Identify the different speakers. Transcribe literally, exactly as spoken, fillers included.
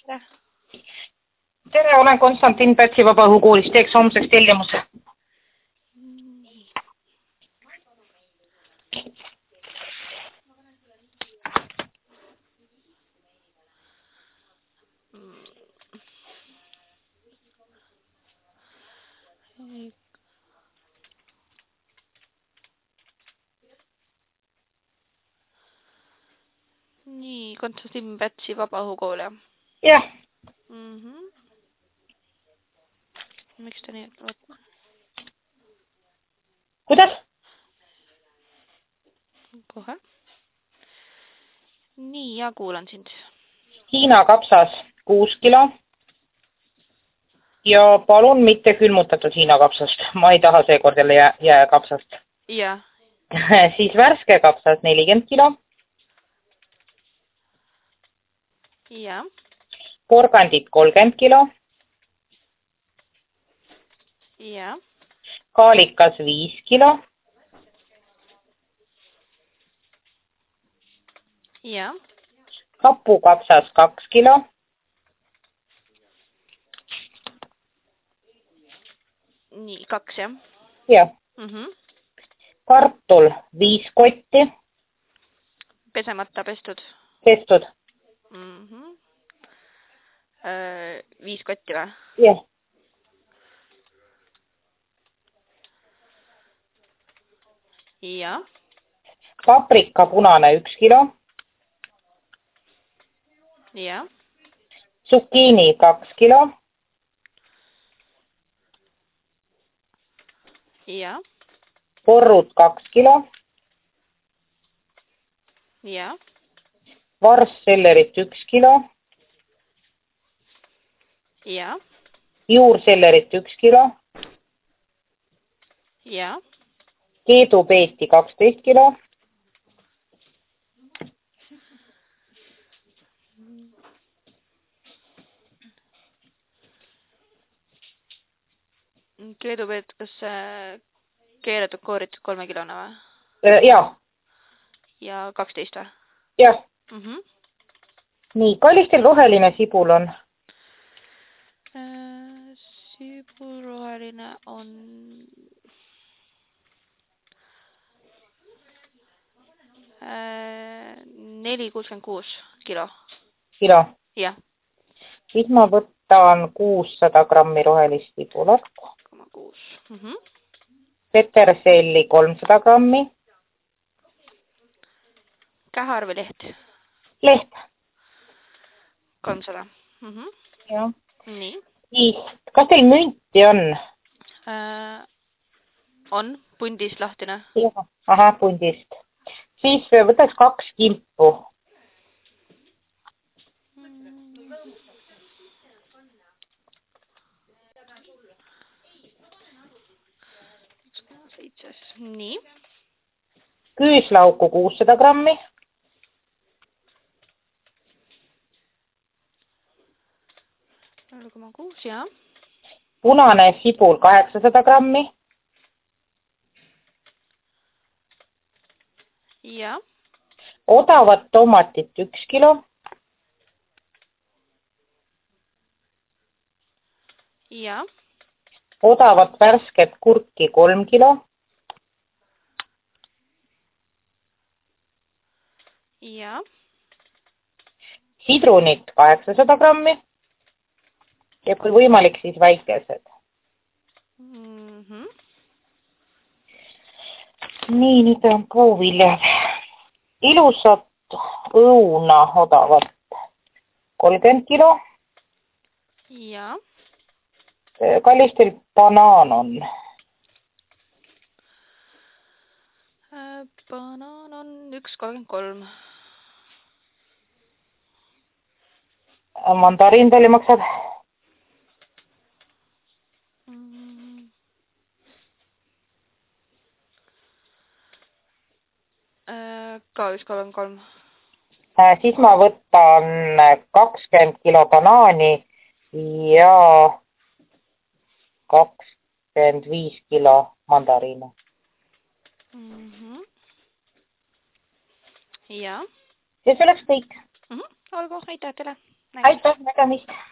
Speaker 1: tere.
Speaker 2: Tere, olen Konstantin Pätsi Vabaõhukoolist, teeks homseks tellimuse.
Speaker 1: Nii. Nii, Konstantin Pätsi Vabaõhukool, jah?
Speaker 2: Jah.
Speaker 1: Mm -hmm. Miks ta nii võtta?
Speaker 2: Kuidas?
Speaker 1: Kohe. Nii, ja kuulan sind.
Speaker 2: Hiina kapsas kuus kilo. Ja palun mitte külmutatud Hiina kapsast. Ma ei taha seekord jälle jää, jää kapsast.
Speaker 1: Ja.
Speaker 2: Siis värske kapsas nelikümmend kilo.
Speaker 1: Ja.
Speaker 2: Porgandit kolmkümmend kilo.
Speaker 1: Ja.
Speaker 2: Kaalikas viis kilo.
Speaker 1: Ja.
Speaker 2: Hapukapsas kaks kilo.
Speaker 1: Nii, kaks, jah?
Speaker 2: Jah.
Speaker 1: Mm -hmm.
Speaker 2: Kartul viis kotti.
Speaker 1: Pesemata pestud?
Speaker 2: Pestud.
Speaker 1: Mm -hmm. Öö, viis kotti või?
Speaker 2: Jah.
Speaker 1: Ja.
Speaker 2: Paprika punane üks kilo.
Speaker 1: Ja.
Speaker 2: Zucchini kaks kilo.
Speaker 1: Ja.
Speaker 2: Porrud kaks kilo.
Speaker 1: Ja.
Speaker 2: Varssellerit üks kilo.
Speaker 1: Ja.
Speaker 2: Juursellerit üks kilo.
Speaker 1: Ja.
Speaker 2: Keedupeeti kaksteist kilo.
Speaker 1: Keedupeet, kas keeratud kooritud kolme kilona või?
Speaker 2: Jah.
Speaker 1: Ja kaksteist või?
Speaker 2: Jah.
Speaker 1: Mm -hmm.
Speaker 2: Nii, kallistel roheline sibul on?
Speaker 1: Äh, sibul roheline on... Äh, neli kuuskümmend kuus kilo.
Speaker 2: Kilo?
Speaker 1: Jah.
Speaker 2: Siis ma võtan kuussada grammi rohelist sibulat.
Speaker 1: koma kuus. Mm -hmm.
Speaker 2: Peterselli kolmsada grammi.
Speaker 1: Kähar või leht?
Speaker 2: Leht.
Speaker 1: kolmsada. Mm -hmm.
Speaker 2: Jah.
Speaker 1: Nii.
Speaker 2: Siis, kas teil münti on?
Speaker 1: Äh, on. Pundis lahtine.
Speaker 2: Jah. Aha, pundist. Siis võtaks kaks kimpu. Nii. Küüslauku kuussada grammi.
Speaker 1: null koma kuus, jah.
Speaker 2: Punane sibul kaheksasada grammi.
Speaker 1: Ja.
Speaker 2: Odavat tomatit üks kilo.
Speaker 1: Ja.
Speaker 2: Odavat värsket kurki kolm kilo.
Speaker 1: Ja.
Speaker 2: Sidrunit kaheksasada grammi. Ja kui võimalik, siis väikesed.
Speaker 1: Mm -hmm.
Speaker 2: Nii, nüüd on puuviljad. Ilusat õuna odavat kolmkümmend kilo.
Speaker 1: Ja.
Speaker 2: Kallistel banaan on?
Speaker 1: Äh, banaan on üks kolmkümmend kolm.
Speaker 2: Mandariin palju maksab?
Speaker 1: Mm. Äh, ka üks kolmkümmend kolm.
Speaker 2: Äh, siis ma võtan kakskümmend kilo banaani ja kakskümmend viis kilo mandariine.
Speaker 1: Mm -hmm. Ja.
Speaker 2: Ja see oleks kõik.
Speaker 1: Mm -hmm. Olgu, aitäh teile. nägemist.
Speaker 2: aitäh, nägemist!